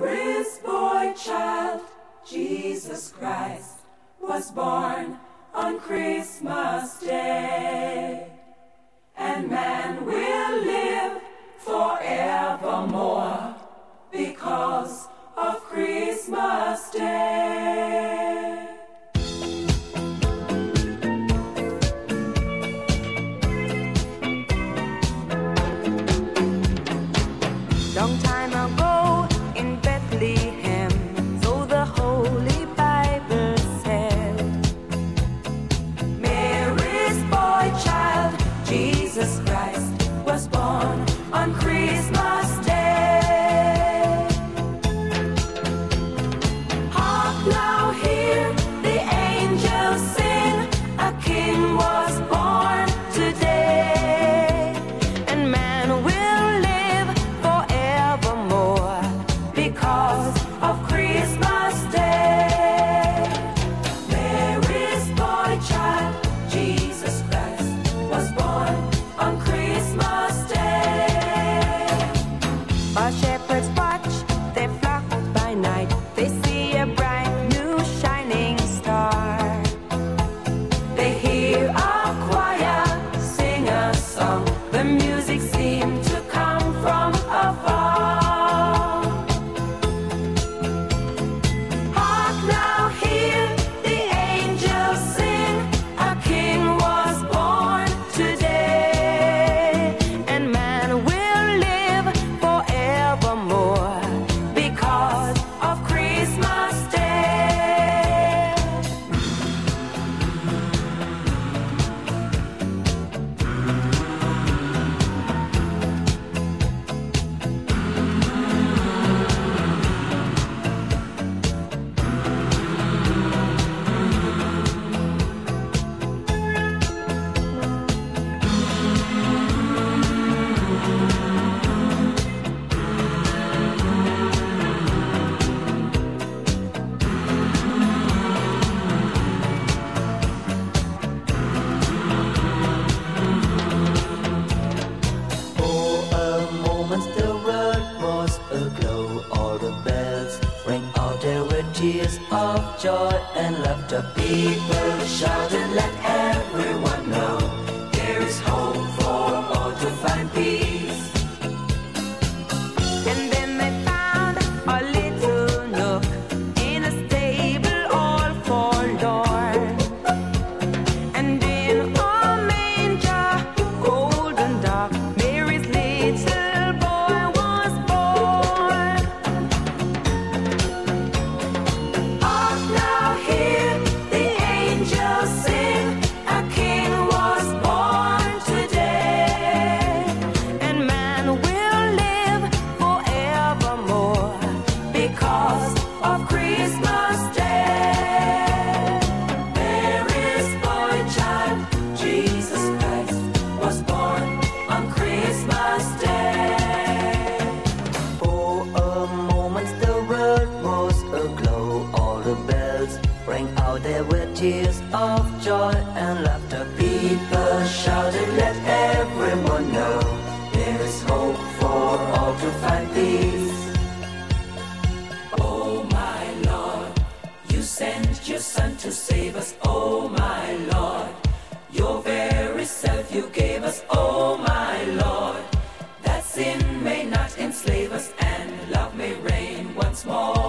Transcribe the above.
Mary's boy child, Jesus Christ, was born on Christmas Day. And man will live forevermore because of Christmas Day. Long time ago in Bethlehem, so the Holy Bible said, Mary's boy child, Jesus Christ, was born on Christmas Day. Hark now, hear the angels sing, a king was born today. and man will live forevermore Because of Christmas Day. Mary's boy child, Jesus Christ, was born on Christmas Day. While shepherds watch their flock by night, they see a bright new shining star. They hear a choir sing a song. The music seemed to come from afar. Hark now, hear the angels sing, a king was born today. And man will live forevermore Because of Christmas Day. For a moment the world was aglow. All the bells rang out, there were tears of joy and laughter. People shouted, let everyone know there is hope for all to find peace. And then they found a little nook in a stable all forlorn. And in a manger, cold and dark, Mary's little boy was born. Hark now, hear the angels sing, a king was born today. And man will live forevermore Because of Christmas Day. Mary's boy child, Jesus Christ, was born on Christmas Day. For a moment the world was aglow. All the bells rang out, there were tears of joy and laughter. People shouted, let everyone know there is hope for all to find peace. Oh my Lord, you sent your Son to save us. Oh my Lord, your very self you gave us. Oh my Lord, that sin may not enslave us and love may reign once more.